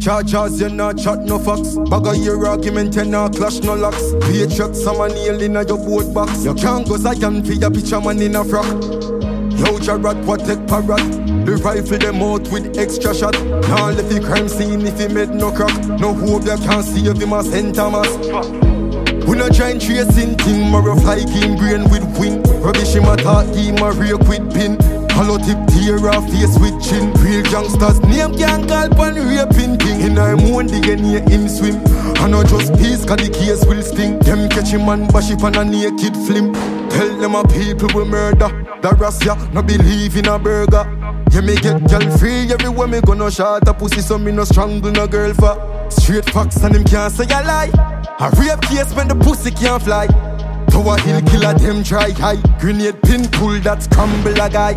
Chargers, you not chat no facts. Bag of your argument, you not clash no locks. Patriot, someone nail in your boat box. You can't go Zion for your picture man in a frock. Yo, Jarrad, what take parrot? The rifle them out with extra shot. Now let the crime scene if he made no crack. No hope you can't save him as St. Thomas. We no giant tracing thing, more of high game brain with wing. Rubbish him attack, him a real quid pin. Hollow tip tear off face with chin. Real youngsters name can't call pan raping thing. In I'm one the near him swim. I know just peace cause the case will sting. Them catch him and bash it on a naked flim. Tell them a people will murder. The Rassia no believe in a burger. Yeah, me get girl free everywhere me gonna shot a pussy so me no strangle no girl for. Straight facts and them can't say a lie. A rape case when the pussy can't fly. Tower hill killer them dry high. Grenade pin pull that scramble a guy.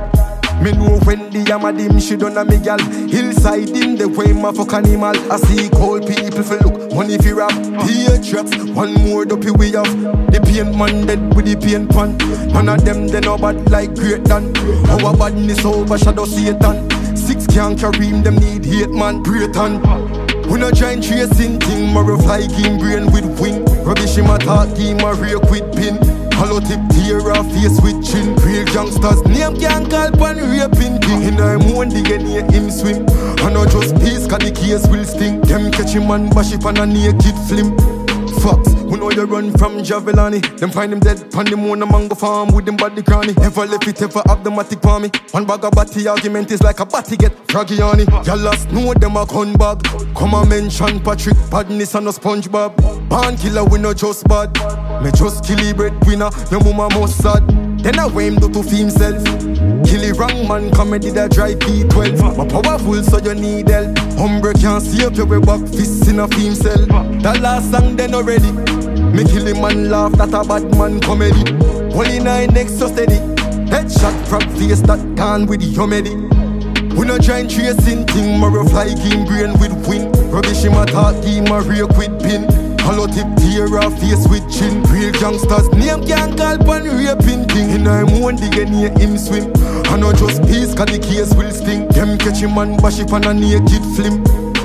Me know when the Yamadim she done a me gal. Hillside in the way my fuck animal. I see cold people for look money fi rap. Patriots, one more dopey we have. The paint man dead with the paint pan. None of them they no bad like great dan. Our badness overshadow Satan. 6 can't carry him, them need 8 man. Great on. We no giant tracing thing, more of high game brain with wing. Rubbish him attack, him a real quid pin. Hollow tip tear off face with chin. Real youngsters name can't call pan raping thing. In I'm one the near him swim. I know just peace cause the case will sting. Them catch him and bash it on a naked flim. Fox, who know you run from Javelani. Them find him dead pan the moon a mango farm with them body cranny. Never left it ever have the matic for me. One bag of batty argument is like a batty get froggy on it. Y'all lost know them a gun bag. Come and mention Patrick badness and no SpongeBob. Born killer we no just bad. Me just kill the breadwinner, your mama must sad. Then I way him do to feel himself. Kill the wrong man, comedy that drive P12. My powerful so you need help. Hombre can't save you with back fists in a film cell. That last song then already. Me kill him and laugh, that a bad man comedy. Only 9 next so steady. Headshot from face that gone with your medi. We no giant tracing thing, more of high game brain with wing. Rubbish him attack, him a real quid pin. Hollow tip tear off face with chin. Real youngsters name can't call pan raping thing. In I'm one the near him swim. I know just peace cause the case will sting. Them catch him and bash it on a naked flim.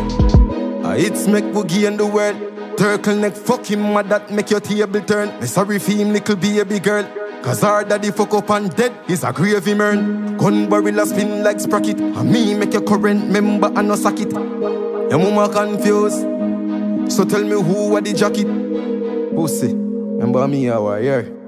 It's make boogie in the world. Turtleneck fuck him mad that make your table turn. Me sorry for him little baby girl. Cause our daddy fuck up and dead is a gravy mern. Gun barrel a spin like sprocket. And me make your current member and no sack it. Your mama confused. So tell me who are the jacket? Pussy, remember me how I hear.